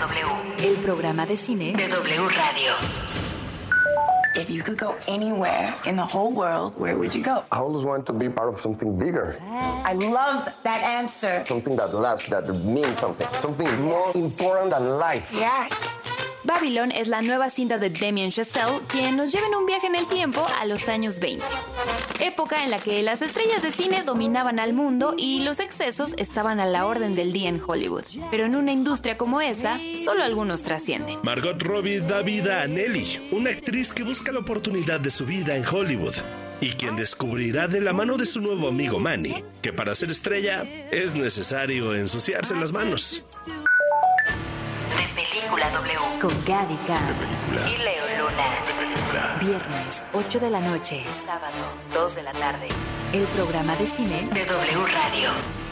W. El programa de cine de W Radio. If you could go anywhere in the whole world, where would you go? I always want to be part of something bigger. I love that answer. Something that lasts, that means something. Something more important than life. Yeah. Babylon es la nueva cinta de Damien Chazelle, quien nos lleva en un viaje en el tiempo a los años 20. Época en la que las estrellas de cine dominaban al mundo y los excesos estaban a la orden del día en Hollywood. Pero en una industria como esa, solo algunos trascienden. Margot Robbie da vida a Nelly, una actriz que busca la oportunidad de su vida en Hollywood y quien descubrirá de la mano de su nuevo amigo Manny que para ser estrella es necesario ensuciarse las manos. Película W con Gaby Khan y Leo Luna. Viernes 8 de la noche, sábado 2 de la tarde. El programa de cine de W Radio.